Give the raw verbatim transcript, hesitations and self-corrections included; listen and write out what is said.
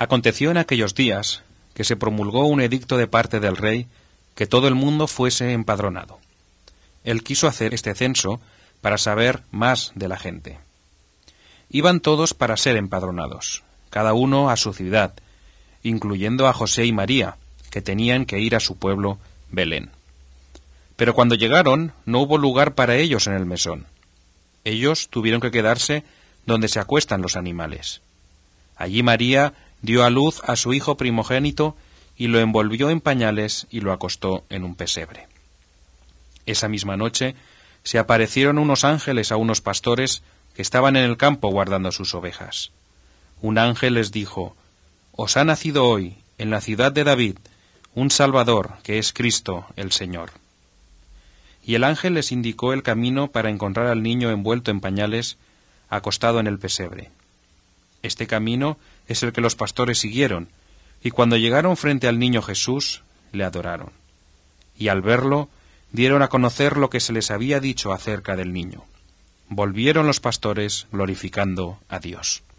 Aconteció en aquellos días que se promulgó un edicto de parte del rey que todo el mundo fuese empadronado. Él quiso hacer este censo para saber más de la gente. Iban todos para ser empadronados, cada uno a su ciudad, incluyendo a José y María, que tenían que ir a su pueblo, Belén. Pero cuando llegaron, no hubo lugar para ellos en el mesón. Ellos tuvieron que quedarse donde se acuestan los animales. Allí María dio a luz a su hijo primogénito y lo envolvió en pañales y lo acostó en un pesebre. Esa misma noche se aparecieron unos ángeles a unos pastores que estaban en el campo guardando sus ovejas. Un ángel les dijo: «Os ha nacido hoy, en la ciudad de David, un Salvador, que es Cristo el Señor». Y el ángel les indicó el camino para encontrar al niño envuelto en pañales, acostado en el pesebre. Este camino es el que los pastores siguieron, y cuando llegaron frente al niño Jesús, le adoraron. Y al verlo, dieron a conocer lo que se les había dicho acerca del niño. Volvieron los pastores glorificando a Dios.